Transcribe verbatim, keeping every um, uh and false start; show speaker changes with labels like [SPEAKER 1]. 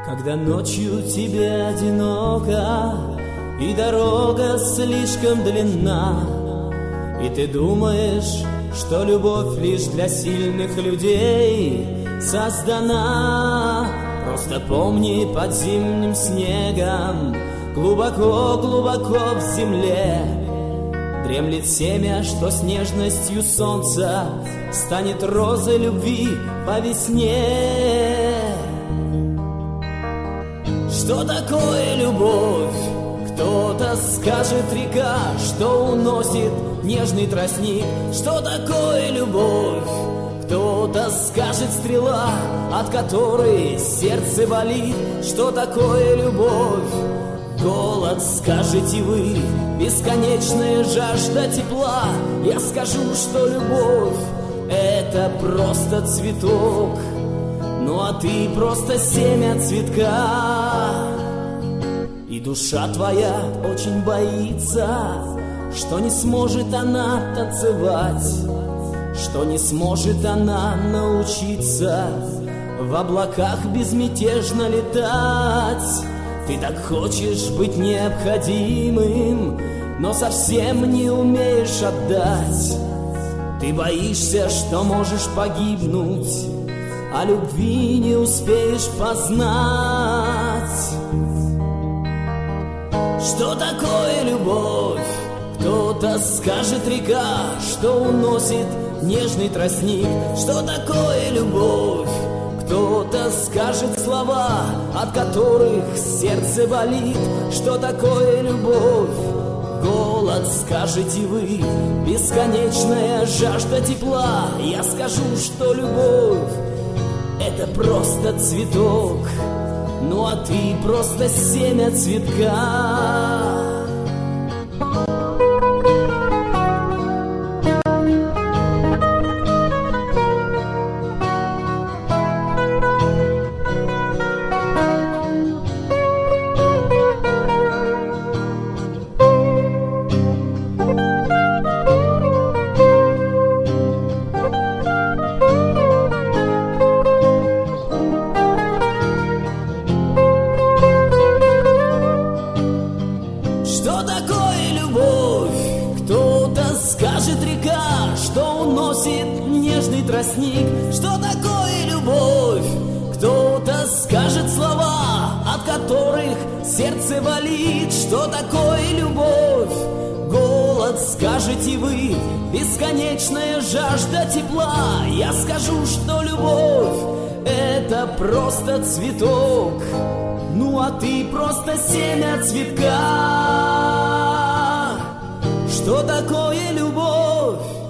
[SPEAKER 1] Когда ночью тебе одиноко и дорога слишком длинна, и ты думаешь, что любовь лишь для сильных людей создана. Просто помни, под зимним снегом глубоко-глубоко в земле дремлет семя, что с нежностью солнца станет розой любви по весне. Что такое любовь? Кто-то скажет река, что уносит нежный тростник. Что такое любовь? Кто-то скажет стрела, от которой сердце болит. Что такое любовь? Голод, скажете вы, бесконечная жажда тепла. Я скажу, что любовь — это просто цветок, ну а ты просто семя цветка. И душа твоя очень боится, что не сможет она танцевать, что не сможет она научиться в облаках безмятежно летать. Ты так хочешь быть необходимым, но совсем не умеешь отдать. Ты боишься, что можешь погибнуть, а любви не успеешь познать. Что такое любовь? Кто-то скажет река, что уносит нежный тростник. Что такое любовь? Кто-то скажет слова, от которых сердце болит. Что такое любовь? Голод, скажете вы, бесконечная жажда тепла. Я скажу, что любовь — это просто цветок, ну а ты просто семя цветка. Что такое любовь? Кто-то скажет река, что уносит нежный тростник. Что такое любовь? Кто-то скажет слова, от которых сердце болит. Что такое любовь? Голод, скажете вы, бесконечная жажда тепла. Я скажу, что любовь — это просто цветок, ну а ты просто семя цветка. Что такое любовь?